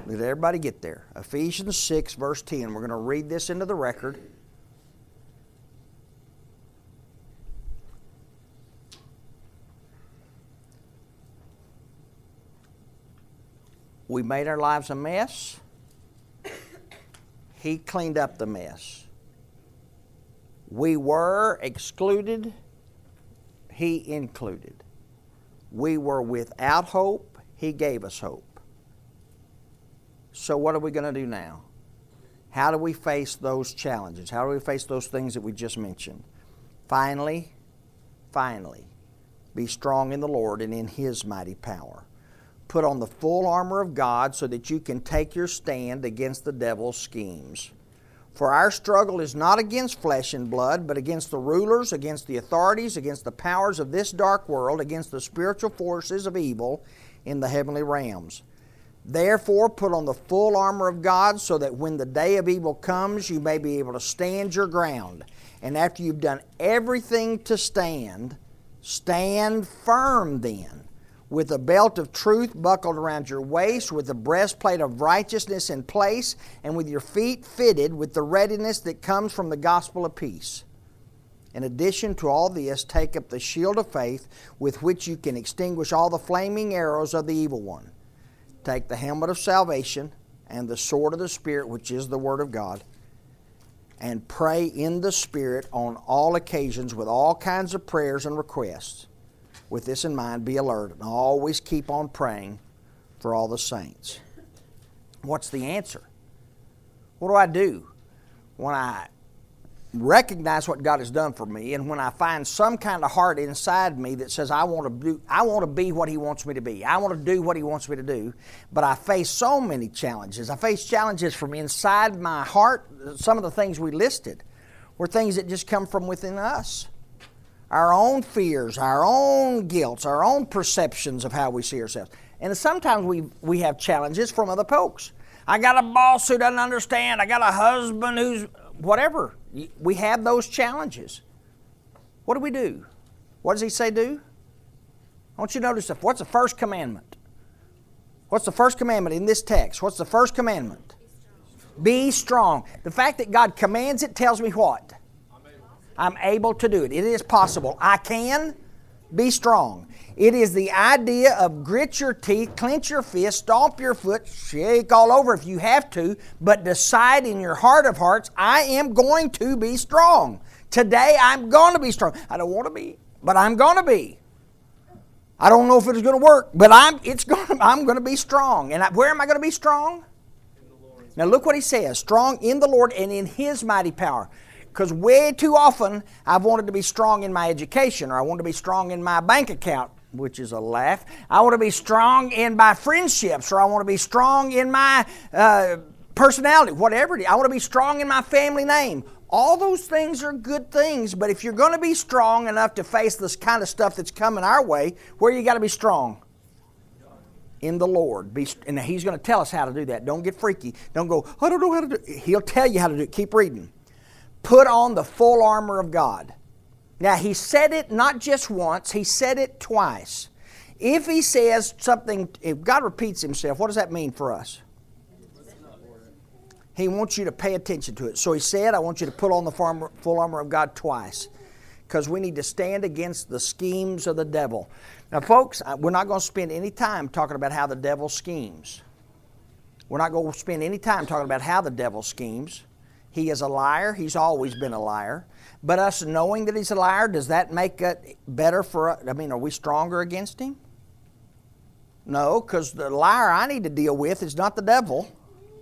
Did everybody get there? Ephesians 6, verse 10. We're going to read this into the record. We made our lives a mess. He cleaned up the mess. We were excluded. He included. We were without hope. He gave us hope. So what are we going to do now? How do we face those challenges? How do we face those things that we just mentioned? Finally, be strong in the Lord and in His mighty power. Put on the full armor of God so that you can take your stand against the devil's schemes. For our struggle is not against flesh and blood, but against the rulers, against the authorities, against the powers of this dark world, against the spiritual forces of evil in the heavenly realms. Therefore, put on the full armor of God so that when the day of evil comes, you may be able to stand your ground. And after you've done everything to stand, stand firm then, with a belt of truth buckled around your waist, with the breastplate of righteousness in place, and with your feet fitted with the readiness that comes from the gospel of peace. In addition to all this, take up the shield of faith with which you can extinguish all the flaming arrows of the evil one. Take the helmet of salvation and the sword of the Spirit, which is the Word of God, and pray in the Spirit on all occasions with all kinds of prayers and requests. With this in mind, be alert and always keep on praying for all the saints. What's the answer? What do? When I recognize what God has done for me, and when I find some kind of heart inside me that says I want to be what He wants me to be. I want to do what He wants me to do. But I face so many challenges. I face challenges from inside my heart. Some of the things we listed were things that just come from within us. Our own fears, our own guilt, our own perceptions of how we see ourselves. And sometimes we have challenges from other folks. I got a boss who doesn't understand. I got a husband who's whatever. We have those challenges. What do? What does He say do? I want you to notice what's the first commandment? What's the first commandment in this text? What's the first commandment? Be strong. The fact that God commands it tells me what? I'm able to do it. It is possible. I can be strong. It is the idea of grit your teeth, clench your fist, stomp your foot, shake all over if you have to, but decide in your heart of hearts, I am going to be strong. Today I'm going to be strong. I don't want to be, but I'm going to be. I don't know if it's going to work, but I'm going to be strong. And where am I going to be strong? Now look what he says, strong in the Lord and in His mighty power. Because way too often I've wanted to be strong in my education, or I want to be strong in my bank account, which is a laugh. I want to be strong in my friendships, or I want to be strong in my personality, whatever it is. I want to be strong in my family name. All those things are good things, but if you're going to be strong enough to face this kind of stuff that's coming our way, where you got to be strong? In the Lord. And He's going to tell us how to do that. Don't get freaky. Don't go, I don't know how to do it. He'll tell you how to do it. Keep reading. Put on the full armor of God. Now, He said it not just once, He said it twice. If He says something, if God repeats Himself, what does that mean for us? He wants you to pay attention to it. So He said, I want you to put on the full armor of God twice, because we need to stand against the schemes of the devil. Now, folks, we're not going to spend any time talking about how the devil schemes. We're not going to spend any time talking about how the devil schemes. He is a liar. He's always been a liar. But us knowing that he's a liar, does that make it better for us? I mean, are we stronger against him? No, because the liar I need to deal with is not the devil.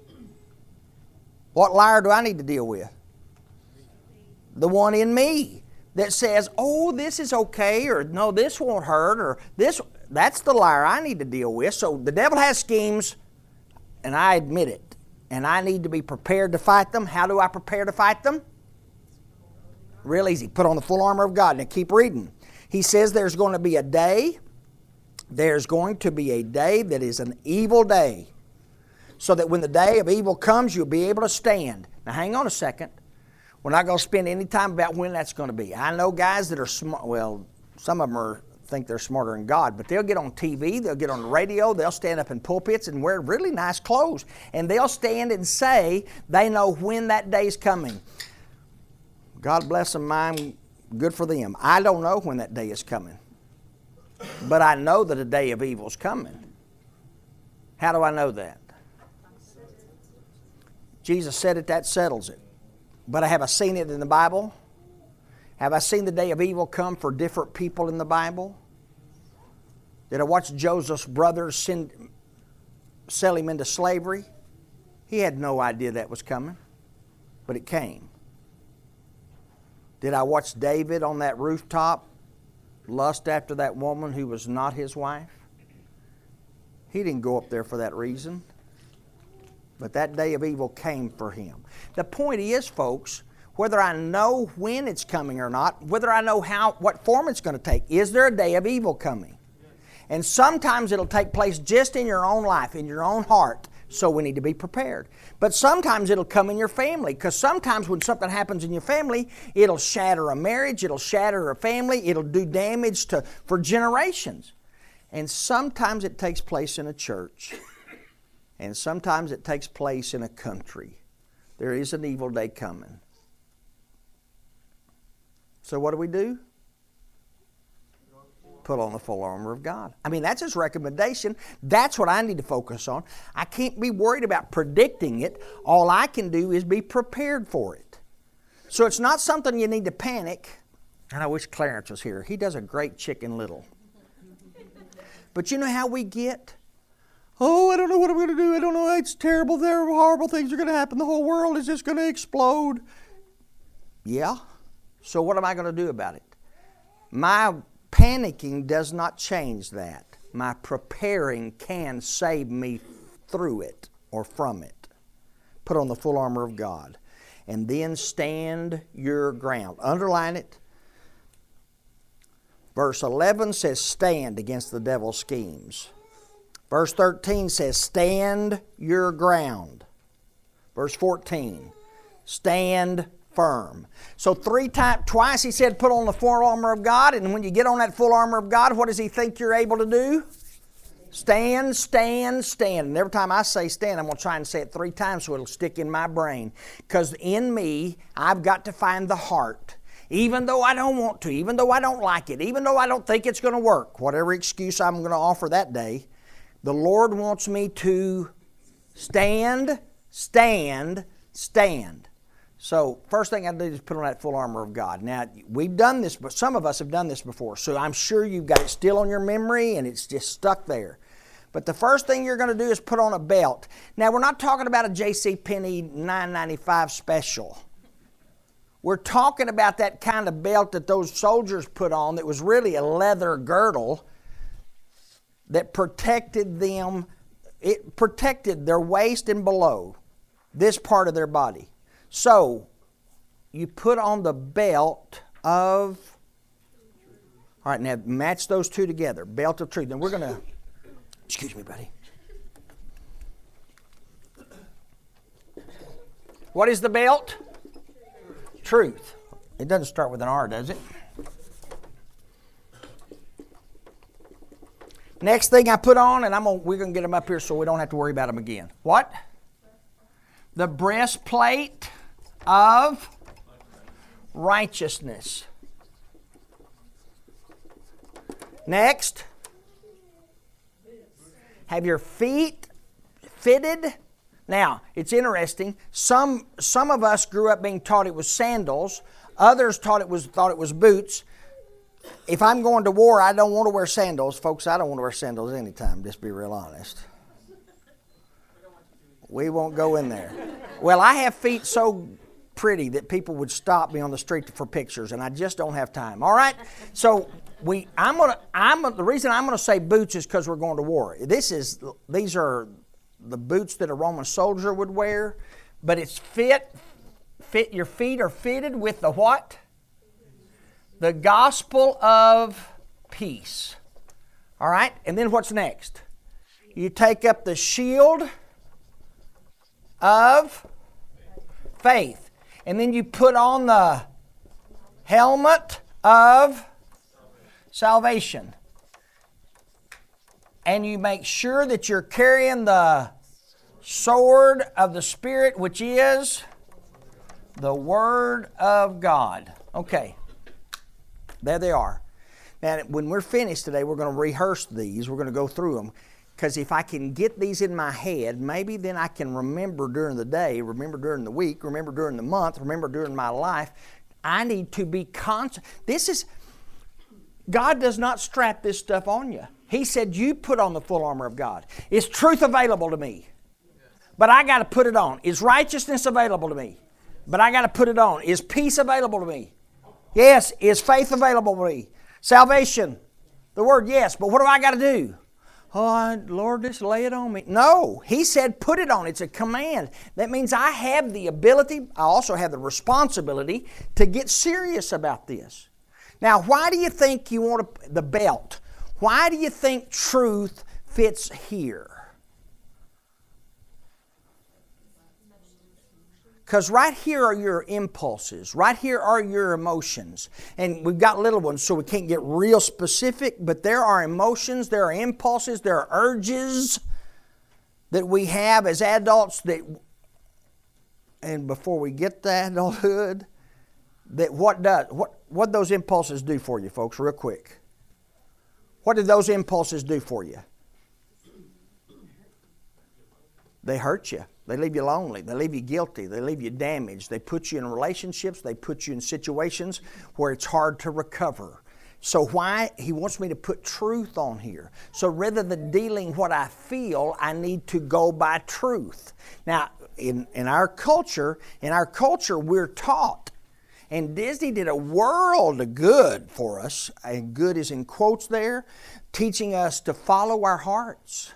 What liar do I need to deal with? The one in me that says, oh, this is okay, or no, this won't hurt, or this. That's the liar I need to deal with. So the devil has schemes, and I admit it. And I need to be prepared to fight them. How do I prepare to fight them? Real easy. Put on the full armor of God. Now keep reading. He says there's going to be a day. There's going to be a day that is an evil day. So that when the day of evil comes, you'll be able to stand. Now hang on a second. We're not going to spend any time about when that's going to be. I know guys that are smart. Well, some of them are think they're smarter than God, but they'll get on TV, they'll get on the radio, they'll stand up in pulpits and wear really nice clothes. And they'll stand and say they know when that day's coming. God bless them, mine, good for them. I don't know when that day is coming. But I know that a day of evil's coming. How do I know that? Jesus said it, that settles it. But have I seen it in the Bible? Have I seen the day of evil come for different people in the Bible? Did I watch Joseph's brothers sell him into slavery? He had no idea that was coming, but it came. Did I watch David on that rooftop lust after that woman who was not his wife? He didn't go up there for that reason. But that day of evil came for him. The point is, folks, whether I know when it's coming or not, whether I know what form it's going to take, is there a day of evil coming? And sometimes it'll take place just in your own life, in your own heart, so we need to be prepared. But sometimes it'll come in your family, because sometimes when something happens in your family, it'll shatter a marriage, it'll shatter a family, it'll do damage for generations. And sometimes it takes place in a church. And sometimes it takes place in a country. There is an evil day coming. So what do? Put on the full armor of God. I mean, that's His recommendation. That's what I need to focus on. I can't be worried about predicting it. All I can do is be prepared for it. So it's not something you need to panic. And I wish Clarence was here. He does a great Chicken Little. But you know how we get? Oh, I don't know what I'm going to do. I don't know. It's terrible. There are horrible things are going to happen. The whole world is just going to explode. Yeah. So what am I going to do about it? My panicking does not change that. My preparing can save me through it or from it. Put on the full armor of God. And then stand your ground. Underline it. Verse 11 says, stand against the devil's schemes. Verse 13 says, stand your ground. Verse 14, stand firm. So twice he said, put on the full armor of God. And when you get on that full armor of God, what does he think you're able to do? Stand, stand, stand. And every time I say stand, I'm going to try and say it 3 times so it'll stick in my brain. Because in me, I've got to find the heart. Even though I don't want to, even though I don't like it, even though I don't think it's going to work, whatever excuse I'm going to offer that day, the Lord wants me to stand, stand, stand. So first thing I do is put on that full armor of God. Now, we've done this, but some of us have done this before. So I'm sure you've got it still on your memory and it's just stuck there. But the first thing you're going to do is put on a belt. Now, we're not talking about a JCPenney $9.95 special. We're talking about that kind of belt that those soldiers put on that was really a leather girdle that protected them. It protected their waist and below, this part of their body. So, you put on the belt of, all right, now match those two together, belt of truth. And we're going to, excuse me, buddy. What is the belt? Truth. It doesn't start with an R, does it? Next thing I put on, and we're going to get them up here so we don't have to worry about them again. What? The breastplate of righteousness. Next, have your feet fitted. Now, it's interesting. Some of us grew up being taught it was sandals. Others thought it was boots. If I'm going to war, I don't want to wear sandals. Folks, I don't want to wear sandals anytime, just be real honest. We won't go in there. Well, I have feet so pretty that people would stop me on the street for pictures, and I just don't have time. All right? So the reason I'm going to say boots is because we're going to war. These are the boots that a Roman soldier would wear, but it's fit. Your feet are fitted with the what? The gospel of peace. All right? And then what's next? You take up the shield of faith. And then you put on the helmet of salvation. And you make sure that you're carrying the sword of the Spirit, which is the Word of God. Okay. There they are. Now, when we're finished today, we're going to rehearse these. We're going to go through them. Because if I can get these in my head, maybe then I can remember during the day, remember during the week, remember during the month, remember during my life. I need to be conscious. God does not strap this stuff on you. He said, you put on the full armor of God. Is truth available to me? But I got to put it on. Is righteousness available to me? But I got to put it on. Is peace available to me? Yes. Is faith available to me? Salvation. The word yes. But what do I got to do? Oh, Lord, just lay it on me. No. He said put it on. It's a command. That means I have the ability, I also have the responsibility to get serious about this. Now, why do you think you want the belt? Why do you think truth fits here? Because right here are your impulses. Right here are your emotions. And we've got little ones, so we can't get real specific, but there are emotions, there are impulses, there are urges that we have as adults and before we get to adulthood, that what those impulses do for you, folks, real quick. What do those impulses do for you? They hurt you. They leave you lonely. They leave you guilty. They leave you damaged. They put you in relationships. They put you in situations where it's hard to recover. So why? He wants me to put truth on here. So rather than dealing what I feel, I need to go by truth. Now, in our culture, we're taught. And Disney did a world of good for us, and good is in quotes there, teaching us to follow our hearts.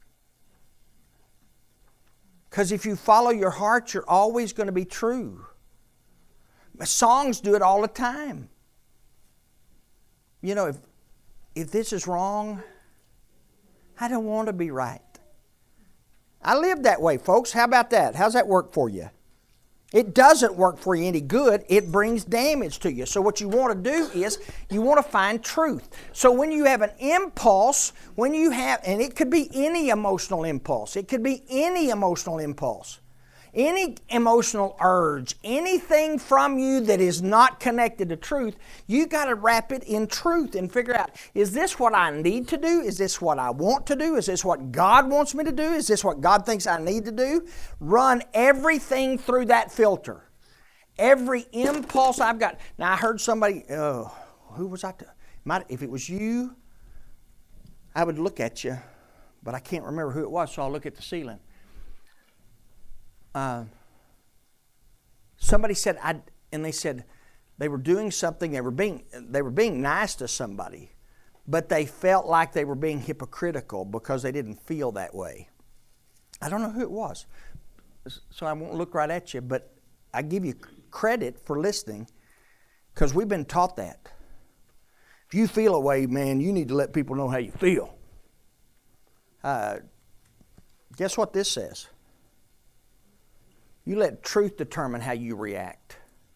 Because if you follow your heart, you're always going to be true. Songs do it all the time. You know, if this is wrong, I don't want to be right. I live that way, folks. How about that? How's that work for you? It doesn't work for you any good. It brings damage to you. So what you want to do is you want to find truth. So when you have an impulse, and it could be any emotional impulse. It could be any emotional impulse. Any emotional urge, anything from you that is not connected to truth, you got to wrap it in truth and figure out, is this what I need to do? Is this what I want to do? Is this what God wants me to do? Is this what God thinks I need to do? Run everything through that filter. Every impulse I've got. Now I heard somebody, who was I? If it was you, I would look at you, but I can't remember who it was, so I'll look at the ceiling. Somebody said, they said they were doing something, they were being nice to somebody, but they felt like they were being hypocritical because they didn't feel that way. I don't know who it was, so I won't look right at you, but I give you credit for listening because we've been taught that. If you feel a way, man, you need to let people know how you feel. Guess what this says? You let truth determine how you react.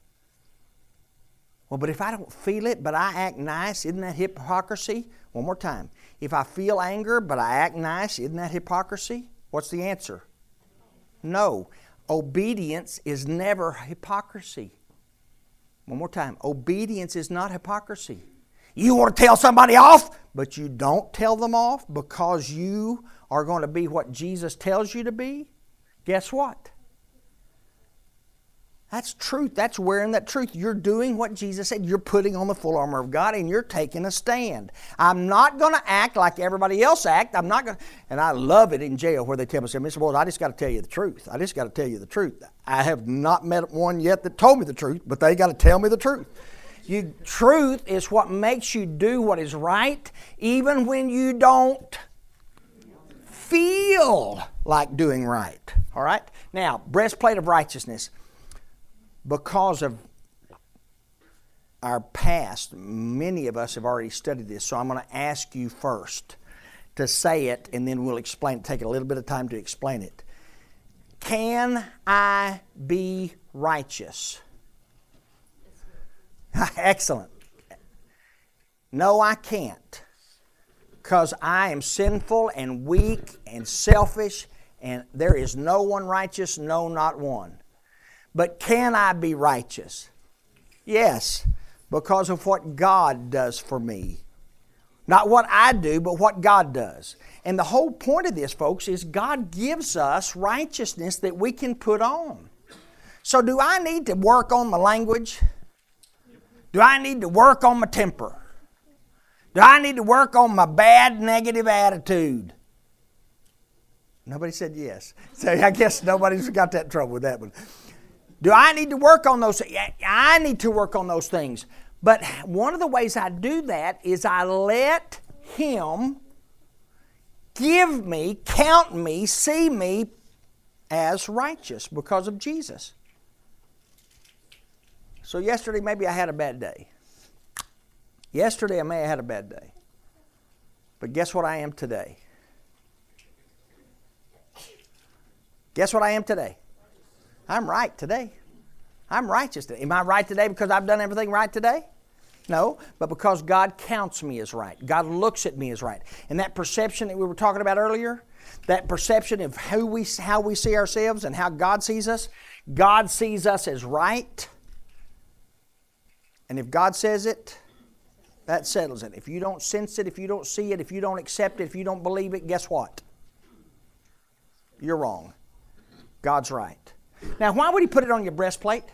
Well, but if I don't feel it, but I act nice, isn't that hypocrisy? One more time. If I feel anger, but I act nice, isn't that hypocrisy? What's the answer? No. Obedience is never hypocrisy. One more time. Obedience is not hypocrisy. You want to tell somebody off, but you don't tell them off because you are going to be what Jesus tells you to be? Guess what? That's truth. That's wearing that truth. You're doing what Jesus said. You're putting on the full armor of God and you're taking a stand. I'm not going to act like everybody else act. I'm not going to. And I love it in jail where they tell me, Mr. Boyd, I just got to tell you the truth. I just got to tell you the truth. I have not met one yet that told me the truth, but they got to tell me the truth. Truth is what makes you do what is right, even when you don't feel like doing right. All right? Now, breastplate of righteousness. Because of our past, many of us have already studied this, so I'm going to ask you first to say it, and then we'll explain it. Take a little bit of time to explain it. Can I be righteous? Excellent. No, I can't. Because I am sinful and weak and selfish, and there is no one righteous, no, not one. But can I be righteous? Yes, because of what God does for me. Not what I do, but what God does. And the whole point of this, folks, is God gives us righteousness that we can put on. So do I need to work on my language? Do I need to work on my temper? Do I need to work on my bad, negative attitude? Nobody said yes. So I guess nobody's got that trouble with that one. Do I need to work on those things? I need to work on those things. But one of the ways I do that is I let Him give me, count me, see me as righteous because of Jesus. So yesterday maybe I had a bad day. Yesterday I may have had a bad day. But guess what I am today? Guess what I am today? I'm right today. I'm righteous today. Am I right today because I've done everything right today? No, but because God counts me as right. God looks at me as right. And that perception that we were talking about earlier, that perception of how we see ourselves and how God sees us as right. And if God says it, that settles it. If you don't sense it, if you don't see it, if you don't accept it, if you don't believe it, guess what? You're wrong. God's right. Now, why would He put it on your breastplate?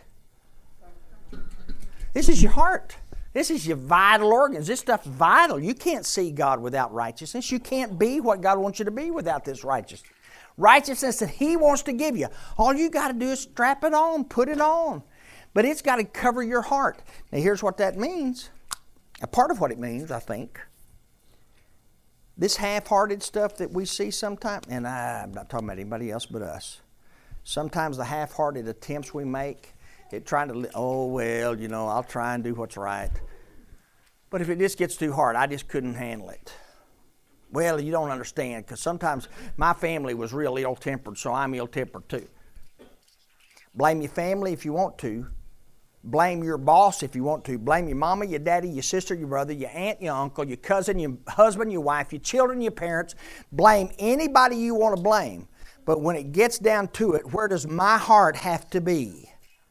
This is your heart. This is your vital organs. This stuff's vital. You can't see God without righteousness. You can't be what God wants you to be without this righteousness. Righteousness that He wants to give you. All you got to do is strap it on, put it on. But it's got to cover your heart. Now, here's what that means. A part of what it means, I think, this half-hearted stuff that we see sometimes, and I'm not talking about anybody else but us. Sometimes the half-hearted attempts we make at trying to, I'll try and do what's right. But if it just gets too hard, I just couldn't handle it. Well, you don't understand, because sometimes my family was real ill-tempered, so I'm ill-tempered too. Blame your family if you want to. Blame your boss if you want to. Blame your mama, your daddy, your sister, your brother, your aunt, your uncle, your cousin, your husband, your wife, your children, your parents. Blame anybody you want to blame. But when it gets down to it, where does my heart have to be?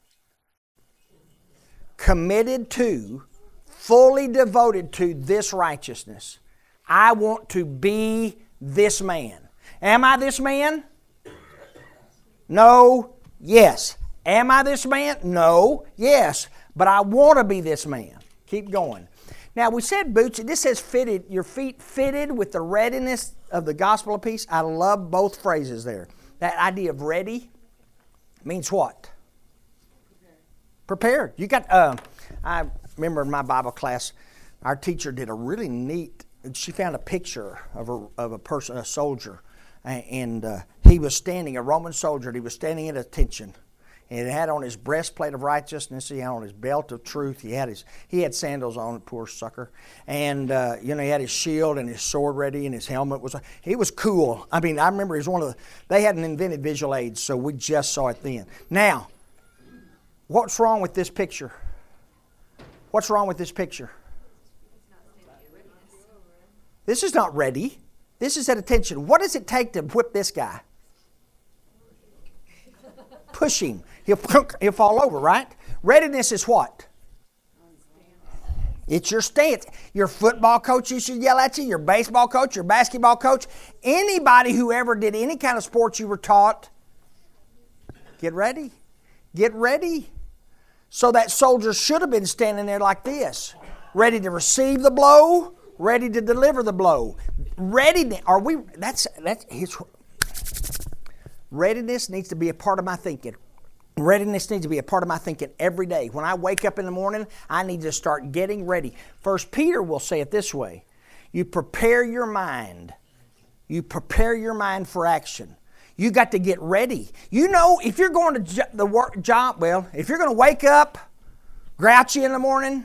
Committed to, fully devoted to this righteousness. I want to be this man. Am I this man? No. Yes. Am I this man? No. Yes. But I want to be this man. Keep going. Now, we said boots. This says fitted. Your feet fitted with the readiness of the gospel of peace. I love both phrases there. That idea of ready means what? Prepared. You got, I remember in my Bible class, our teacher did a really neat, she found a picture of a person, a soldier, and he was standing, a Roman soldier, and he was standing at attention. And he had on his breastplate of righteousness. He had on his belt of truth. He had sandals on, poor sucker. And he had his shield and his sword ready, and his helmet was. He was cool. I mean, I remember he was one of the. They hadn't invented visual aids, so we just saw it then. Now, what's wrong with this picture? What's wrong with this picture? This is not ready. This is at attention. What does it take to whip this guy? Push him. He'll fall over, right? Readiness is what? It's your stance. Your football coach used to yell at you, your baseball coach, your basketball coach, anybody who ever did any kind of sports you were taught, get ready. Get ready. So that soldier should have been standing there like this, ready to receive the blow, ready to deliver the blow. Ready, are we, readiness needs to be a part of my thinking. Readiness needs to be a part of my thinking every day. When I wake up in the morning, I need to start getting ready. 1 Peter will say it this way. You prepare your mind. You prepare your mind for action. You got to get ready. You know, if you're going to the work job, if you're going to wake up grouchy in the morning,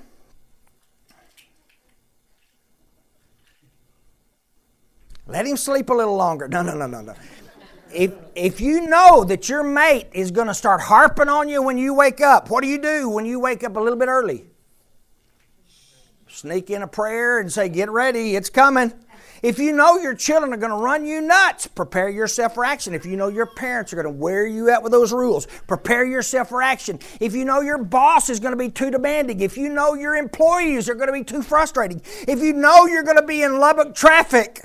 let him sleep a little longer. No. If you know that your mate is going to start harping on you when you wake up, what do you do when you wake up a little bit early? Sneak in a prayer and say, get ready, it's coming. If you know your children are going to run you nuts, prepare yourself for action. If you know your parents are going to wear you out with those rules, prepare yourself for action. If you know your boss is going to be too demanding, if you know your employees are going to be too frustrating, if you know you're going to be in Lubbock traffic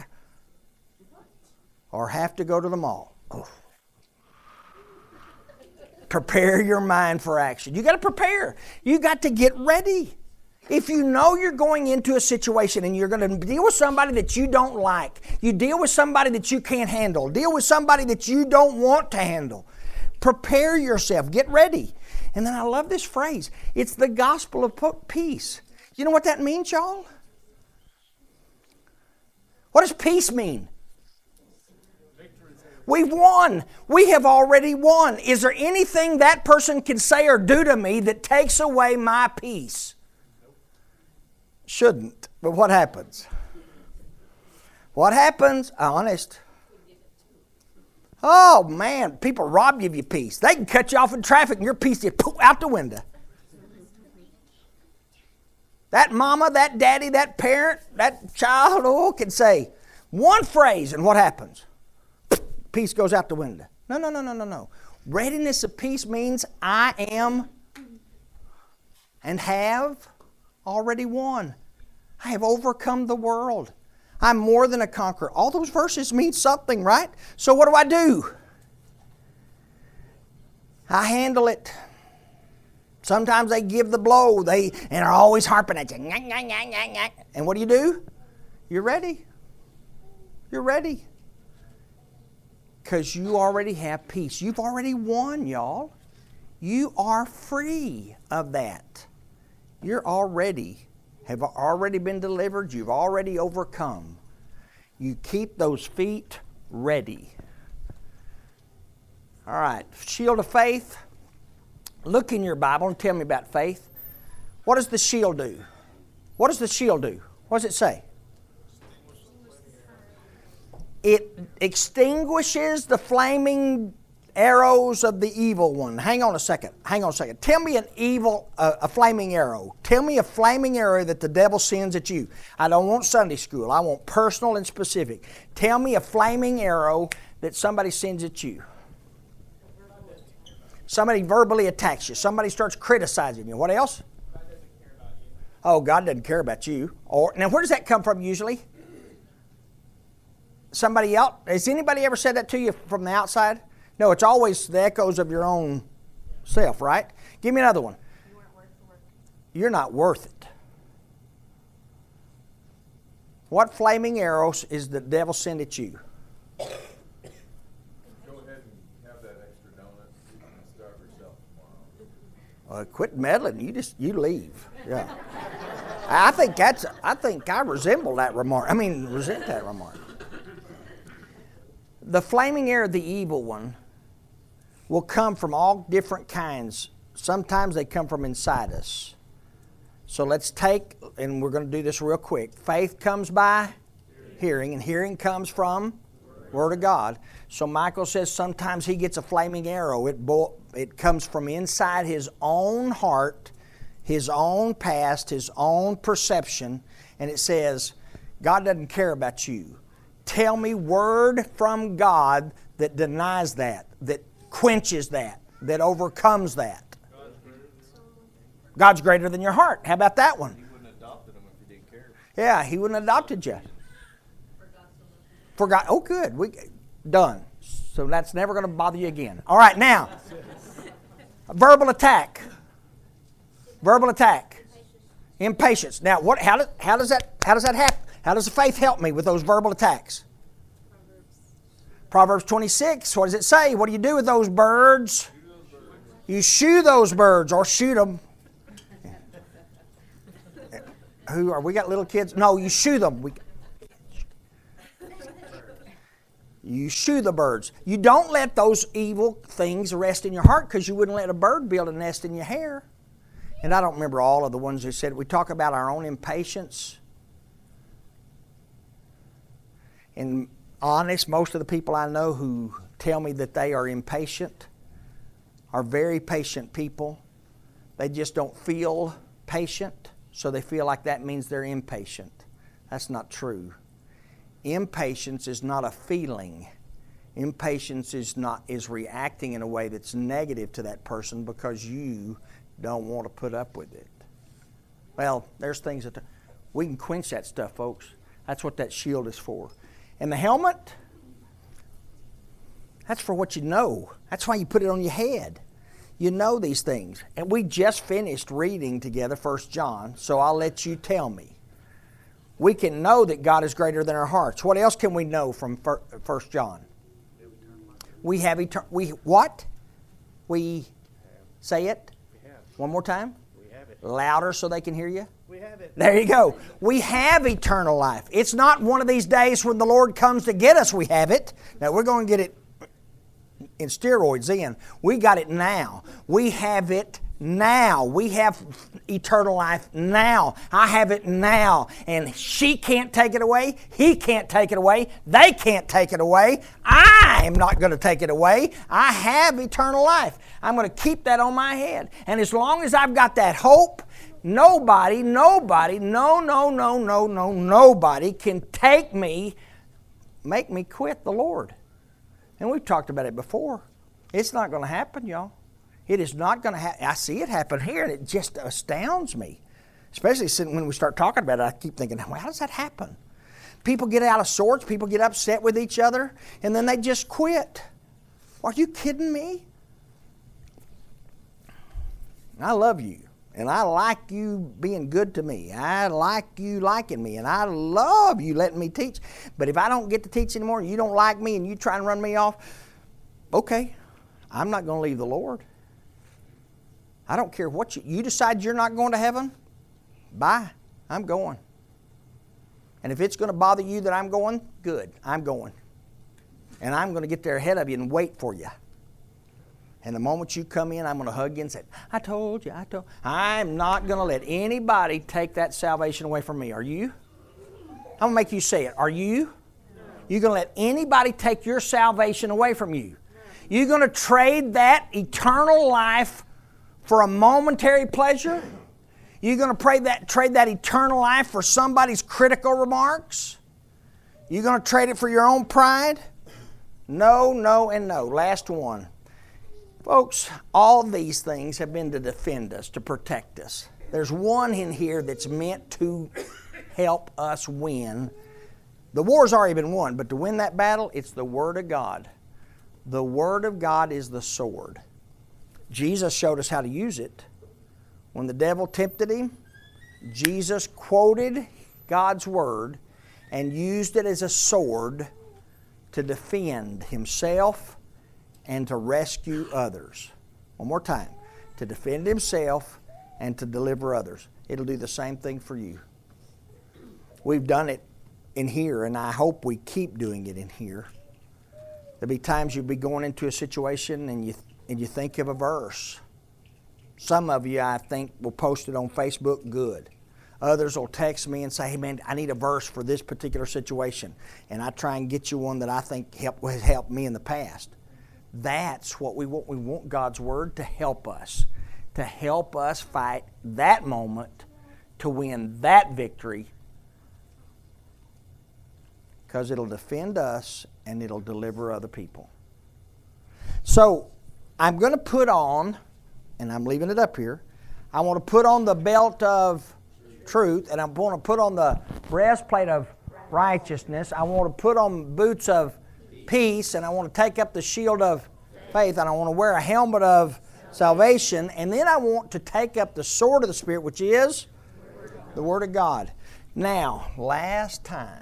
or have to go to the mall, prepare your mind for action. You got to prepare. You got to get ready. If you know you're going into a situation and you're going to deal with somebody that you don't like, you deal with somebody that you can't handle, deal with somebody that you don't want to handle, prepare yourself, get ready. And then I love this phrase. It's the gospel of peace. You know what that means, y'all? What does peace mean? We've won. We have already won. Is there anything that person can say or do to me that takes away my peace? Shouldn't. But what happens? What happens? Honest. Oh, man. People rob you of your peace. They can cut you off in traffic and your peace just poof out the window. That mama, that daddy, that parent, that child, can say one phrase and what happens? Peace goes out the window. No. Readiness of peace means I am and have already won. I have overcome the world. I'm more than a conqueror. All those verses mean something, right? So what do? I handle it. Sometimes they give the blow. And are always harping at you. And what do? You're ready. You're ready. Because you already have peace. You've already won, y'all. You are free of that. Have already been delivered. You've already overcome. You keep those feet ready. All right, shield of faith. Look in your Bible and tell me about faith. What does the shield do? What does the shield do? What does it say? It extinguishes the flaming arrows of the evil one. Hang on a second. Tell me a flaming arrow. Tell me a flaming arrow that the devil sends at you. I don't want Sunday school. I want personal and specific. Tell me a flaming arrow that somebody sends at you. Somebody verbally attacks you. Somebody starts criticizing you. What else? Oh, God doesn't care about you. Now, where does that come from usually? Somebody else? Has anybody ever said that to you from the outside? No, it's always the echoes of your own self, right? Give me another one. You're not worth it. What flaming arrows is the devil send at you? Go ahead and have that extra donut. You can starve yourself tomorrow. Quit meddling. You leave. Yeah. I think I resemble that remark. Resent that remark. The flaming arrow of the evil one will come from all different kinds. Sometimes they come from inside us. So let's take, and we're going to do this real quick. Faith comes by hearing, and hearing comes from Word of God. So Michael says sometimes he gets a flaming arrow. It comes from inside his own heart, his own past, his own perception, and it says, God doesn't care about you. Tell me word from God that denies that quenches that overcomes that. God's greater than your heart. How about that one? He wouldn't have adopted him if he didn't care. Yeah, He wouldn't have adopted you. Forgot. Oh, good. Done. So that's never going to bother you again. All right, now. Verbal attack. Impatience. Now, how does that happen? How does the faith help me with those verbal attacks? Proverbs 26, what does it say? What do you do with those birds? You shoo those birds or shoot them. We got little kids? No, you shoo them. You shoo the birds. You don't let those evil things rest in your heart because you wouldn't let a bird build a nest in your hair. And I don't remember all of the ones who said, we talk about our own impatience. And honest, most of the people I know who tell me that they are impatient are very patient people. They just don't feel patient. so they feel like that means they're impatient. That's not true. Impatience is not a feeling. Impatience is reacting in a way that's negative to that person because you don't want to put up with it. Well, there's things that we can quench that stuff, folks. That's what that shield is for. And the helmet, that's for what you know. That's why you put it on your head. You know these things. And we just finished reading together 1 John, so I'll let you tell me. We can know that God is greater than our hearts. What else can we know from 1 John? We have eternal. What? We say it? One more time? We have it. Louder so they can hear you? We have it. There you go. We have eternal life. It's not one of these days when the Lord comes to get us we have it. Now, we're going to get it in steroids then. We got it now. We have it now. We have eternal life now. I have it now. And she can't take it away. He can't take it away. They can't take it away. I am not going to take it away. I have eternal life. I'm going to keep that on my head. And as long as I've got that hope, nobody can take me, make me quit the Lord. And we've talked about it before. It's not going to happen, y'all. It is not going to happen. I see it happen here, and it just astounds me. Especially when we start talking about it, I keep thinking, well, how does that happen? People get out of sorts, people get upset with each other, and then they just quit. Are you kidding me? I love you, and I like you being good to me. I like you liking me, and I love you letting me teach. But if I don't get to teach anymore, and you don't like me, and you try and run me off, okay, I'm not going to leave the Lord. I don't care what you decide you're not going to heaven, bye, I'm going. And if it's going to bother you that I'm going, good, I'm going. And I'm going to get there ahead of you and wait for you. And the moment you come in, I'm going to hug you and say, I told you. I'm not going to let anybody take that salvation away from me. Are you? I'm going to make you say it. Are you? You're going to let anybody take your salvation away from you. You're going to trade that eternal life for a momentary pleasure? You're going to trade that eternal life for somebody's critical remarks? You're going to trade it for your own pride? No, no, and no. Last one. Folks, all these things have been to defend us, to protect us. There's one in here that's meant to help us win. The war's already been won, but to win that battle, it's the Word of God. The Word of God is the sword. Jesus showed us how to use it. When the devil tempted him, Jesus quoted God's Word and used it as a sword to defend himself and to rescue others. One more time. To defend himself and to deliver others. It'll do the same thing for you. We've done it in here, and I hope we keep doing it in here. There'll be times you'll be going into a situation and you think of a verse. Some of you, I think, will post it on Facebook, good. Others will text me and say, hey man, I need a verse for this particular situation. And I try and get you one that I think has helped me in the past. That's what we want. We want God's Word to help us fight that moment, to win that victory, because it'll defend us and it'll deliver other people. So I'm going to put on, and I'm leaving it up here, I want to put on the belt of truth, and I'm going to put on the breastplate of righteousness. I want to put on boots of peace, and I want to take up the shield of faith, and I want to wear a helmet of salvation, and then I want to take up the sword of the Spirit, which is the Word of God. Now, last time.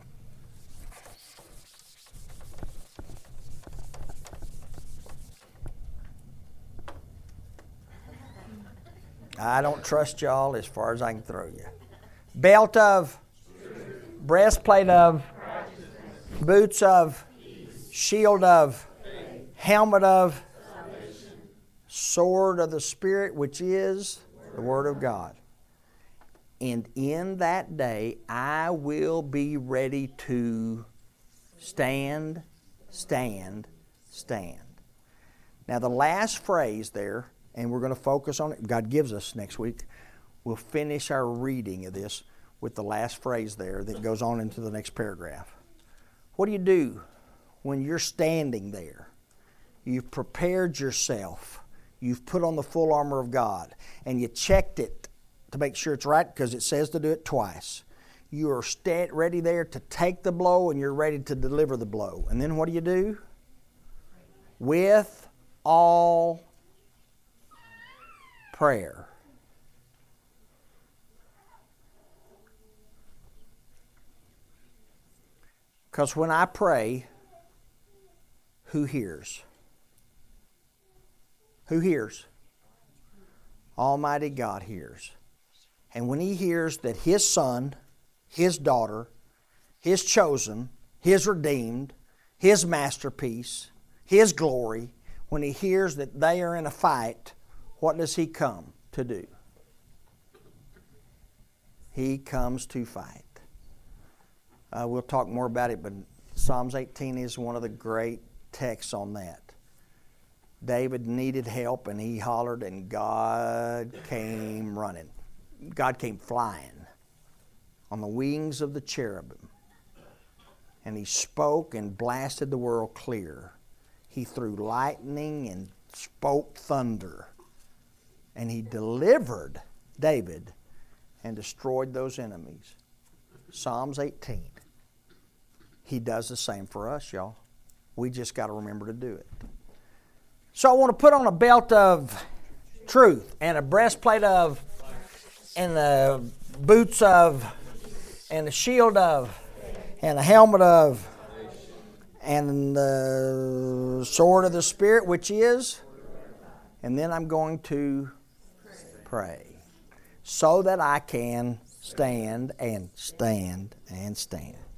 I don't trust y'all as far as I can throw you. Belt of, breastplate of, boots of, shield of, helmet of, sword of the Spirit, which is the Word of God. And in that day, I will be ready to stand, stand, stand. Now the last phrase there, and we're going to focus on it, God gives us next week, we'll finish our reading of this with the last phrase there that goes on into the next paragraph. What do you do when you're standing there? You've prepared yourself. You've put on the full armor of God, and you checked it to make sure it's right because it says to do it twice. You are ready there to take the blow, and you're ready to deliver the blow. And then what do? With all prayer. Because when I pray, who hears? Who hears? Almighty God hears. And when He hears that His son, His daughter, His chosen, His redeemed, His masterpiece, His glory, when He hears that they are in a fight, what does He come to do? He comes to fight. We'll talk more about it, but Psalms 18 is one of the great texts on that. David needed help, and he hollered, and God came running. God came flying on the wings of the cherubim. And He spoke and blasted the world clear. He threw lightning and spoke thunder. And He delivered David and destroyed those enemies. Psalms 18. He does the same for us, y'all. We just got to remember to do it. So I want to put on a belt of truth and a breastplate of, and the boots of, and the shield of, and a helmet of, and the sword of the Spirit, which is, and then I'm going to pray so that I can stand and stand and stand.